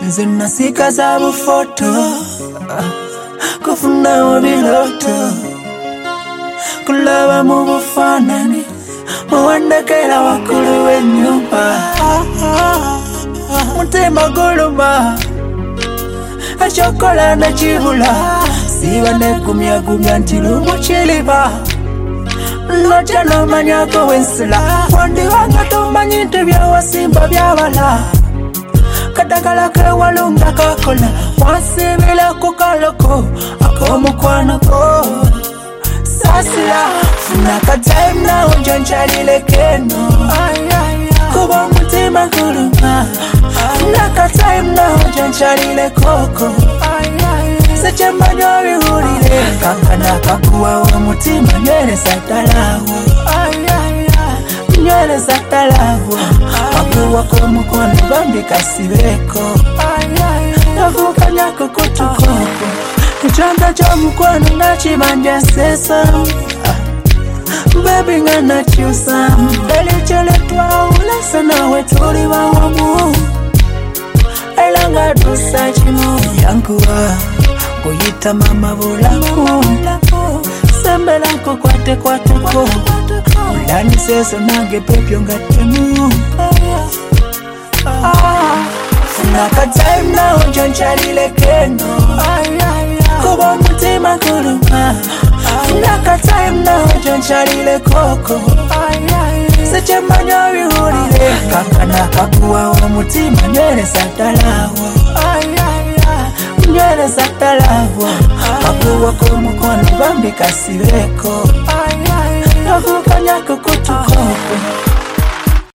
Nzina sika zabu foto kufuna wabiloto kulaba mu bufanani muwandekera wakulu w'ennyumba mutima guluma eky'okola nekibula siba negumyagumya nti lumu kiriba lotya n'omanyako wensula wandiwanga tomanyi nti byawasimba byabala kadagala kewalunga kakola wansibila ku kaloko ak'omukwanako sasila funa katime nawo njonchalile keno kuba omutima guluma funa katime nawo njonchalile koko sekyemmanyi obiwulire kankana kakuwawo omutima nywereza ddalawo nywereza ddalawo wakuwako omukono bambi kasibeko navukanyako kutukoko ekyanga ky'omukwano nakibanja nsesamu baby nga nakyusamu erikyele twawulase nawe tuli bawamu era nga tusa kimu yankuwa kuyita mama bulamu sembera nkukwatekwateko ulaniseso nange pepyo nga temu funa katime nawo njonchalile keno kuba omutima guluma funa katime nawo njonchalile koko sekyemmanyi obiwulire kankana kakuwawo omutima nywereza ddalawo nywereza ddalawo wakuwako omukono bambi kasibeko navukanyako kutukoko